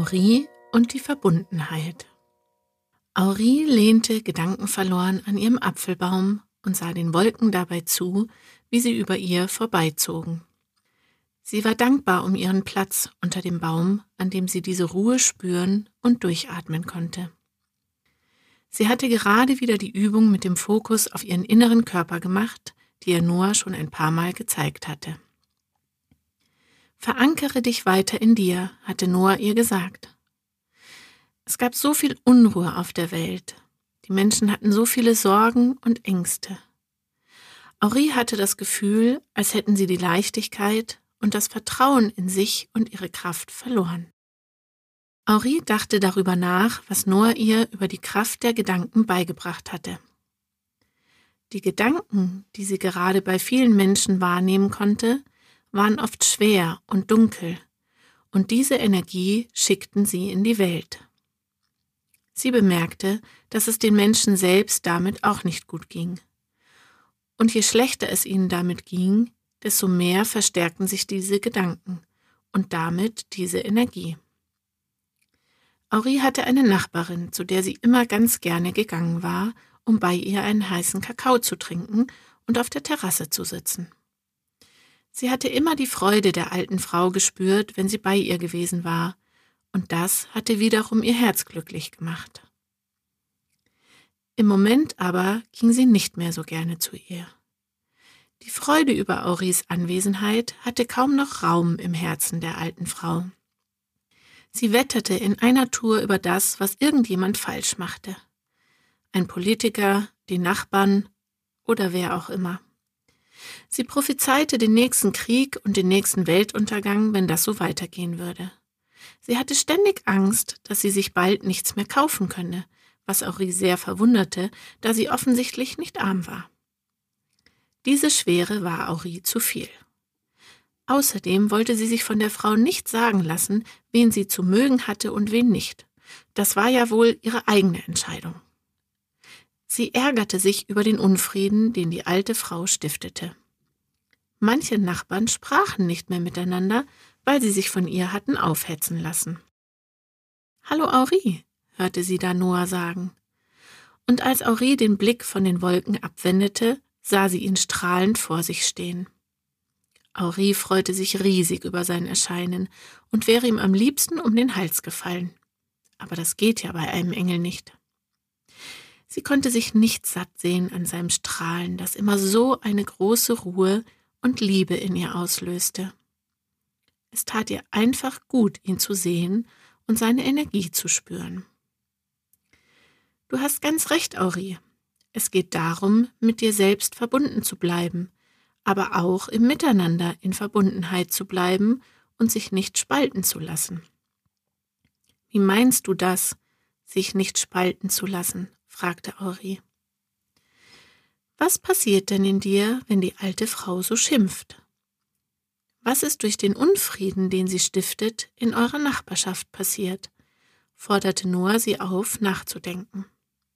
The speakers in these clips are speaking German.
Henri und die Verbundenheit. Henri lehnte gedankenverloren an ihrem Apfelbaum und sah den Wolken dabei zu, wie sie über ihr vorbeizogen. Sie war dankbar um ihren Platz unter dem Baum, an dem sie diese Ruhe spüren und durchatmen konnte. Sie hatte gerade wieder die Übung mit dem Fokus auf ihren inneren Körper gemacht, die ihr Noah schon ein paar Mal gezeigt hatte. Verankere dich weiter in dir, hatte Noah ihr gesagt. Es gab so viel Unruhe auf der Welt. Die Menschen hatten so viele Sorgen und Ängste. Henri hatte das Gefühl, als hätten sie die Leichtigkeit und das Vertrauen in sich und ihre Kraft verloren. Henri dachte darüber nach, was Noah ihr über die Kraft der Gedanken beigebracht hatte. Die Gedanken, die sie gerade bei vielen Menschen wahrnehmen konnte, waren oft schwer und dunkel, und diese Energie schickten sie in die Welt. Sie bemerkte, dass es den Menschen selbst damit auch nicht gut ging. Und je schlechter es ihnen damit ging, desto mehr verstärkten sich diese Gedanken und damit diese Energie. Henri hatte eine Nachbarin, zu der sie immer ganz gerne gegangen war, um bei ihr einen heißen Kakao zu trinken und auf der Terrasse zu sitzen. Sie hatte immer die Freude der alten Frau gespürt, wenn sie bei ihr gewesen war, und das hatte wiederum ihr Herz glücklich gemacht. Im Moment aber ging sie nicht mehr so gerne zu ihr. Die Freude über Henris Anwesenheit hatte kaum noch Raum im Herzen der alten Frau. Sie wetterte in einer Tour über das, was irgendjemand falsch machte. Ein Politiker, die Nachbarn oder wer auch immer. Sie prophezeite den nächsten Krieg und den nächsten Weltuntergang, wenn das so weitergehen würde. Sie hatte ständig Angst, dass sie sich bald nichts mehr kaufen könne, was Henri sehr verwunderte, da sie offensichtlich nicht arm war. Diese Schwere war Henri zu viel. Außerdem wollte sie sich von der Frau nicht sagen lassen, wen sie zu mögen hatte und wen nicht. Das war ja wohl ihre eigene Entscheidung. Sie ärgerte sich über den Unfrieden, den die alte Frau stiftete. Manche Nachbarn sprachen nicht mehr miteinander, weil sie sich von ihr hatten aufhetzen lassen. »Hallo Henri«, hörte sie da Noah sagen. Und als Henri den Blick von den Wolken abwendete, sah sie ihn strahlend vor sich stehen. Henri freute sich riesig über sein Erscheinen und wäre ihm am liebsten um den Hals gefallen. Aber das geht ja bei einem Engel nicht. Sie konnte sich nicht satt sehen an seinem Strahlen, das immer so eine große Ruhe und Liebe in ihr auslöste. Es tat ihr einfach gut, ihn zu sehen und seine Energie zu spüren. Du hast ganz recht, Henri. Es geht darum, mit dir selbst verbunden zu bleiben, aber auch im Miteinander in Verbundenheit zu bleiben und sich nicht spalten zu lassen. Wie meinst du das, sich nicht spalten zu lassen? Fragte Henri. Was passiert denn in dir, wenn die alte Frau so schimpft? Was ist durch den Unfrieden, den sie stiftet, in eurer Nachbarschaft passiert? Forderte Noah sie auf, nachzudenken.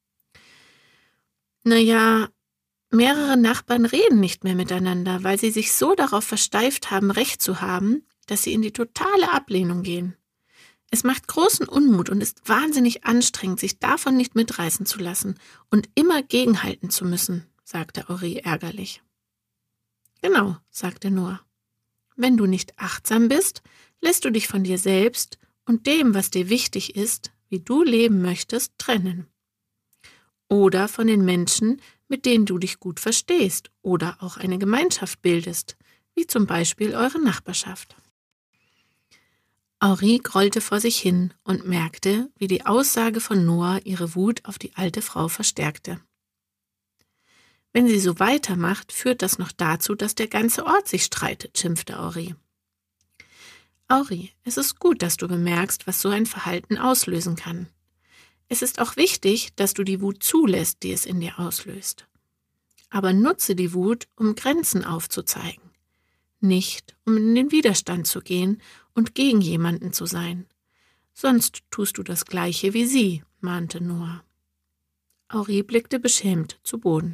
Naja, mehrere Nachbarn reden nicht mehr miteinander, weil sie sich so darauf versteift haben, Recht zu haben, dass sie in die totale Ablehnung gehen. Es macht großen Unmut und ist wahnsinnig anstrengend, sich davon nicht mitreißen zu lassen und immer gegenhalten zu müssen, sagte Henri ärgerlich. Genau, sagte Noah. Wenn du nicht achtsam bist, lässt du dich von dir selbst und dem, was dir wichtig ist, wie du leben möchtest, trennen. Oder von den Menschen, mit denen du dich gut verstehst oder auch eine Gemeinschaft bildest, wie zum Beispiel eure Nachbarschaft. Henri grollte vor sich hin und merkte, wie die Aussage von Noah ihre Wut auf die alte Frau verstärkte. Wenn sie so weitermacht, führt das noch dazu, dass der ganze Ort sich streitet, schimpfte Henri. Henri, es ist gut, dass du bemerkst, was so ein Verhalten auslösen kann. Es ist auch wichtig, dass du die Wut zulässt, die es in dir auslöst. Aber nutze die Wut, um Grenzen aufzuzeigen. Nicht, um in den Widerstand zu gehen und gegen jemanden zu sein. Sonst tust du das Gleiche wie sie, mahnte Noah. Henri blickte beschämt zu Boden.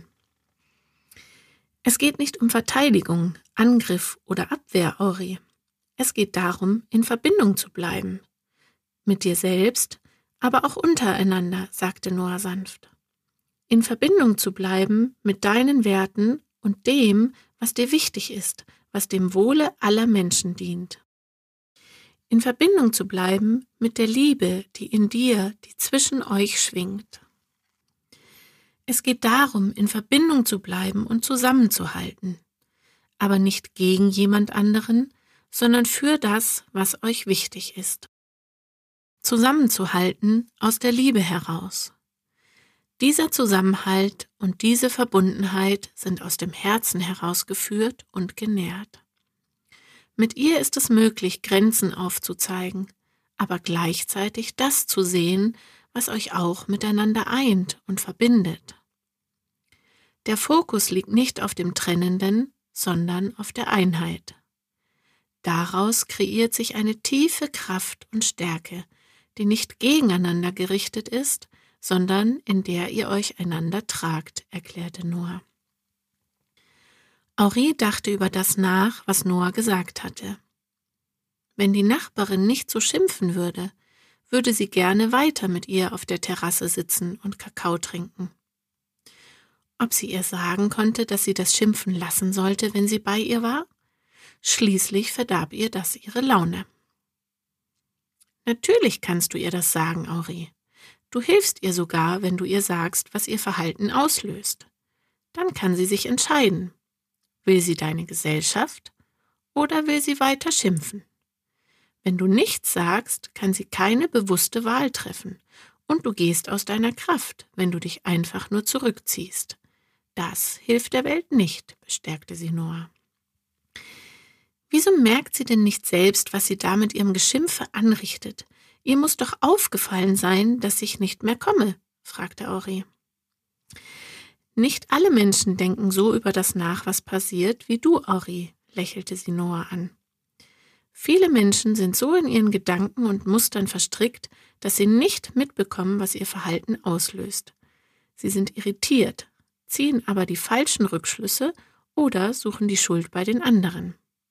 Es geht nicht um Verteidigung, Angriff oder Abwehr, Henri. Es geht darum, in Verbindung zu bleiben. Mit dir selbst, aber auch untereinander, sagte Noah sanft. In Verbindung zu bleiben mit deinen Werten und dem, was dir wichtig ist, was dem Wohle aller Menschen dient. In Verbindung zu bleiben mit der Liebe, die in dir, die zwischen euch schwingt. Es geht darum, in Verbindung zu bleiben und zusammenzuhalten, aber nicht gegen jemand anderen, sondern für das, was euch wichtig ist. Zusammenzuhalten aus der Liebe heraus. Dieser Zusammenhalt und diese Verbundenheit sind aus dem Herzen herausgeführt und genährt. Mit ihr ist es möglich, Grenzen aufzuzeigen, aber gleichzeitig das zu sehen, was euch auch miteinander eint und verbindet. Der Fokus liegt nicht auf dem Trennenden, sondern auf der Einheit. Daraus kreiert sich eine tiefe Kraft und Stärke, die nicht gegeneinander gerichtet ist, sondern in der ihr euch einander tragt, erklärte Noah. Henri dachte über das nach, was Noah gesagt hatte. Wenn die Nachbarin nicht so schimpfen würde, würde sie gerne weiter mit ihr auf der Terrasse sitzen und Kakao trinken. Ob sie ihr sagen konnte, dass sie das Schimpfen lassen sollte, wenn sie bei ihr war? Schließlich verdarb ihr das ihre Laune. Natürlich kannst du ihr das sagen, Henri. Du hilfst ihr sogar, wenn du ihr sagst, was ihr Verhalten auslöst. Dann kann sie sich entscheiden. Will sie deine Gesellschaft oder will sie weiter schimpfen? Wenn du nichts sagst, kann sie keine bewusste Wahl treffen und du gehst aus deiner Kraft, wenn du dich einfach nur zurückziehst. Das hilft der Welt nicht, bestärkte sie Noah. Wieso merkt sie denn nicht selbst, was sie da mit ihrem Geschimpfe anrichtet? Ihr muss doch aufgefallen sein, dass ich nicht mehr komme, fragte Henri. Nicht alle Menschen denken so über das nach, was passiert, wie du, Henri, lächelte sie Noah an. Viele Menschen sind so in ihren Gedanken und Mustern verstrickt, dass sie nicht mitbekommen, was ihr Verhalten auslöst. Sie sind irritiert, ziehen aber die falschen Rückschlüsse oder suchen die Schuld bei den anderen.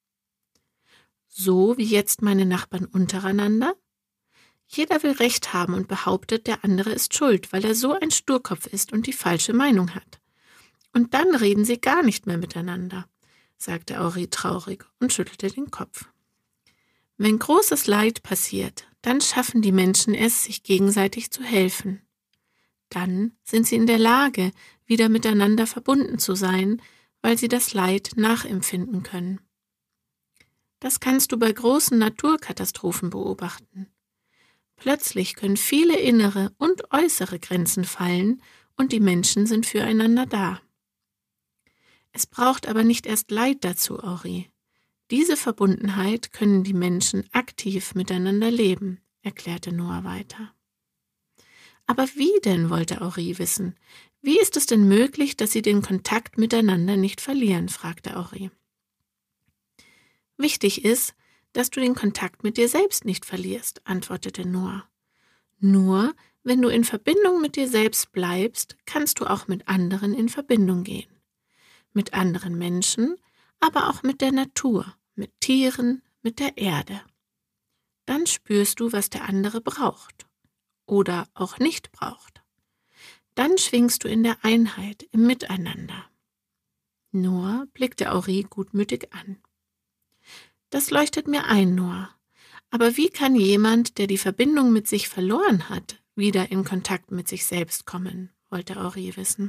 So wie jetzt meine Nachbarn untereinander? Jeder will Recht haben und behauptet, der andere ist schuld, weil er so ein Sturkopf ist und die falsche Meinung hat. Und dann reden sie gar nicht mehr miteinander, sagte Henri traurig und schüttelte den Kopf. Wenn großes Leid passiert, dann schaffen die Menschen es, sich gegenseitig zu helfen. Dann sind sie in der Lage, wieder miteinander verbunden zu sein, weil sie das Leid nachempfinden können. Das kannst du bei großen Naturkatastrophen beobachten. Plötzlich können viele innere und äußere Grenzen fallen und die Menschen sind füreinander da. Es braucht aber nicht erst Leid dazu, Henri. Diese Verbundenheit können die Menschen aktiv miteinander leben, erklärte Noah weiter. Aber wie denn, wollte Henri wissen. Wie ist es denn möglich, dass sie den Kontakt miteinander nicht verlieren, fragte Henri. Wichtig ist, dass du den Kontakt mit dir selbst nicht verlierst, antwortete Noah. Nur wenn du in Verbindung mit dir selbst bleibst, kannst du auch mit anderen in Verbindung gehen. Mit anderen Menschen, aber auch mit der Natur, mit Tieren, mit der Erde. Dann spürst du, was der andere braucht oder auch nicht braucht. Dann schwingst du in der Einheit, im Miteinander. Noah blickte Henri gutmütig an. Das leuchtet mir ein, Noah. Aber wie kann jemand, der die Verbindung mit sich verloren hat, wieder in Kontakt mit sich selbst kommen, wollte Henri wissen.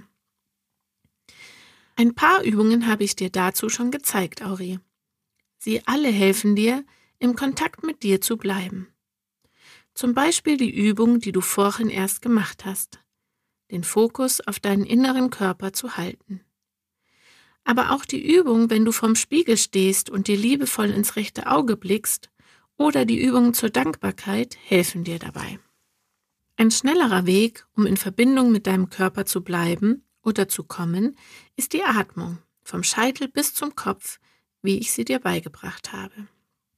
Ein paar Übungen habe ich dir dazu schon gezeigt, Henri. Sie alle helfen dir, im Kontakt mit dir zu bleiben. Zum Beispiel die Übung, die du vorhin erst gemacht hast, den Fokus auf deinen inneren Körper zu halten. Aber auch die Übung, wenn du vorm Spiegel stehst und dir liebevoll ins rechte Auge blickst, oder die Übungen zur Dankbarkeit helfen dir dabei. Ein schnellerer Weg, um in Verbindung mit deinem Körper zu bleiben oder zu kommen, ist die Atmung, vom Scheitel bis zum Kopf, wie ich sie dir beigebracht habe.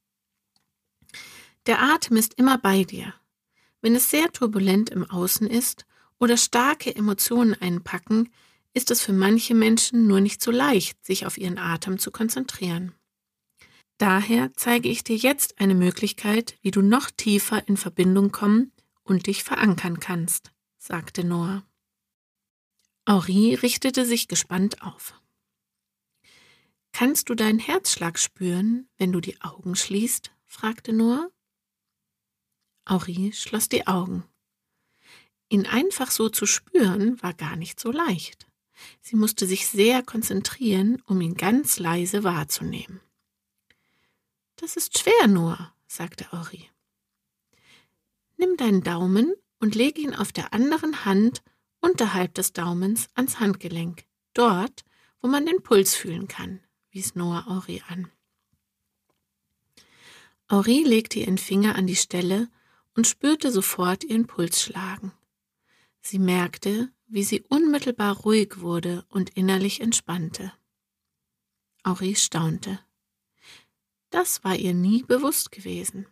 Der Atem ist immer bei dir. Wenn es sehr turbulent im Außen ist oder starke Emotionen einpacken, ist es für manche Menschen nur nicht so leicht, sich auf ihren Atem zu konzentrieren. Daher zeige ich dir jetzt eine Möglichkeit, wie du noch tiefer in Verbindung kommen und dich verankern kannst, sagte Noah. Henri richtete sich gespannt auf. Kannst du deinen Herzschlag spüren, wenn du die Augen schließt? Fragte Noah. Henri schloss die Augen. Ihn einfach so zu spüren, war gar nicht so leicht. Sie musste sich sehr konzentrieren, um ihn ganz leise wahrzunehmen. Das ist schwer, Noah, sagte Henri. Nimm deinen Daumen und leg ihn auf der anderen Hand unterhalb des Daumens ans Handgelenk, dort, wo man den Puls fühlen kann, wies Noah Henri an. Henri legte ihren Finger an die Stelle und spürte sofort ihren Puls schlagen. Sie merkte, wie sie unmittelbar ruhig wurde und innerlich entspannte. Henri staunte. Das war ihr nie bewusst gewesen.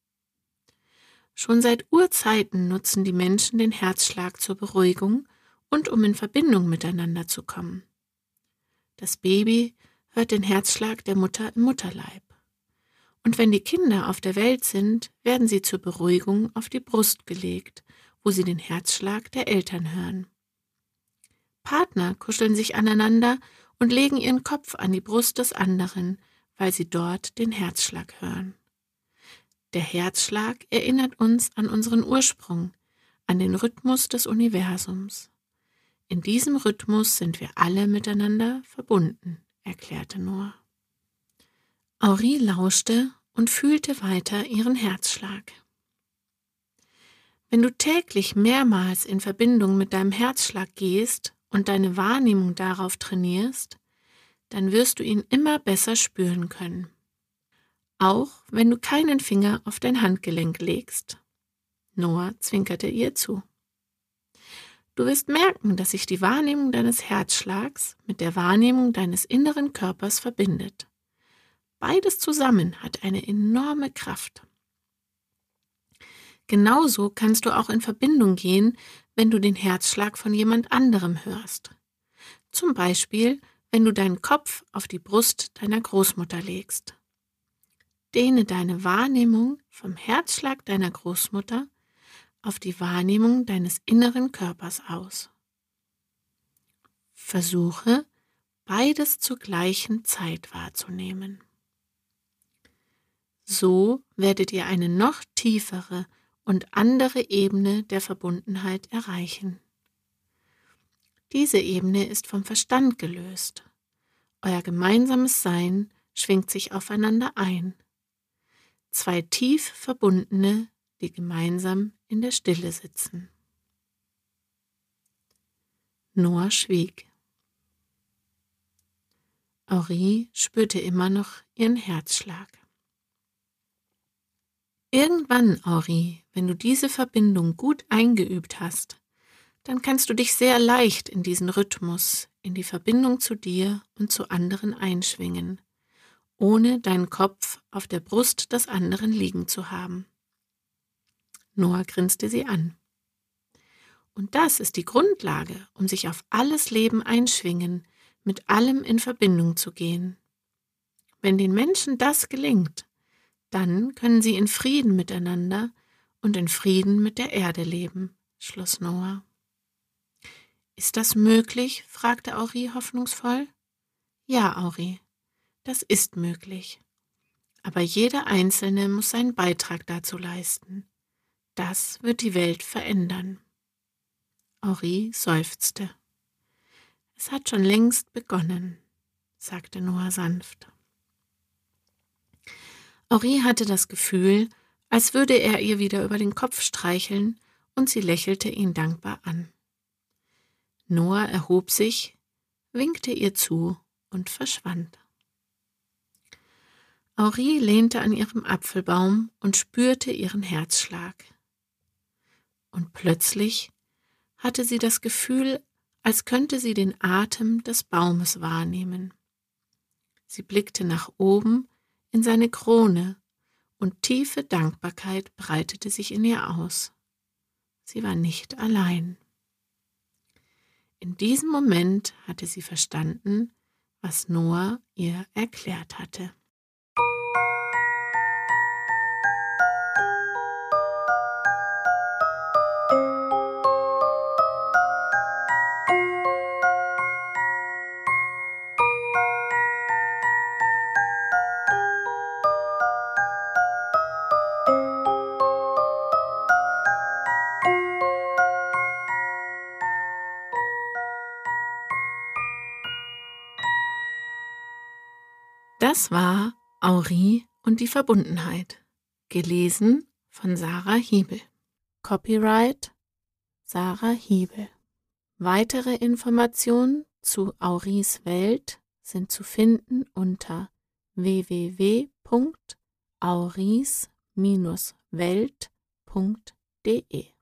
Schon seit Urzeiten nutzen die Menschen den Herzschlag zur Beruhigung und um in Verbindung miteinander zu kommen. Das Baby hört den Herzschlag der Mutter im Mutterleib. Und wenn die Kinder auf der Welt sind, werden sie zur Beruhigung auf die Brust gelegt, wo sie den Herzschlag der Eltern hören. Partner kuscheln sich aneinander und legen ihren Kopf an die Brust des anderen, weil sie dort den Herzschlag hören. Der Herzschlag erinnert uns an unseren Ursprung, an den Rhythmus des Universums. In diesem Rhythmus sind wir alle miteinander verbunden, erklärte Noah. Henri lauschte und fühlte weiter ihren Herzschlag. Wenn du täglich mehrmals in Verbindung mit deinem Herzschlag gehst und deine Wahrnehmung darauf trainierst, dann wirst du ihn immer besser spüren können. Auch wenn du keinen Finger auf dein Handgelenk legst. Noah zwinkerte ihr zu. Du wirst merken, dass sich die Wahrnehmung deines Herzschlags mit der Wahrnehmung deines inneren Körpers verbindet. Beides zusammen hat eine enorme Kraft. Genauso kannst du auch in Verbindung gehen, wenn du den Herzschlag von jemand anderem hörst. Zum Beispiel, wenn du deinen Kopf auf die Brust deiner Großmutter legst. Dehne deine Wahrnehmung vom Herzschlag deiner Großmutter auf die Wahrnehmung deines inneren Körpers aus. Versuche, beides zur gleichen Zeit wahrzunehmen. So werdet ihr eine noch tiefere und andere Ebene der Verbundenheit erreichen. Diese Ebene ist vom Verstand gelöst. Euer gemeinsames Sein schwingt sich aufeinander ein. Zwei tief Verbundene, die gemeinsam in der Stille sitzen. Noah schwieg. Henri spürte immer noch ihren Herzschlag. Irgendwann, Henri, wenn du diese Verbindung gut eingeübt hast, dann kannst du dich sehr leicht in diesen Rhythmus, in die Verbindung zu dir und zu anderen einschwingen, ohne deinen Kopf auf der Brust des anderen liegen zu haben. Noah grinste sie an. Und das ist die Grundlage, um sich auf alles Leben einschwingen, mit allem in Verbindung zu gehen. Wenn den Menschen das gelingt, dann können sie in Frieden miteinander und in Frieden mit der Erde leben, schloss Noah. Ist das möglich? Fragte Henri hoffnungsvoll. Ja, Henri, das ist möglich. Aber jeder Einzelne muss seinen Beitrag dazu leisten. Das wird die Welt verändern. Henri seufzte. Es hat schon längst begonnen, sagte Noah sanft. Henri hatte das Gefühl, als würde er ihr wieder über den Kopf streicheln, und sie lächelte ihn dankbar an. Noah erhob sich, winkte ihr zu und verschwand. Henri lehnte an ihrem Apfelbaum und spürte ihren Herzschlag. Und plötzlich hatte sie das Gefühl, als könnte sie den Atem des Baumes wahrnehmen. Sie blickte nach oben in seine Krone und tiefe Dankbarkeit breitete sich in ihr aus. Sie war nicht allein. In diesem Moment hatte sie verstanden, was Noah ihr erklärt hatte. Das war Aurie und die Verbundenheit, gelesen von Sarah Hiebel. Copyright Sarah Hiebel. Weitere Informationen zu Auries Welt sind zu finden unter www.auries-welt.de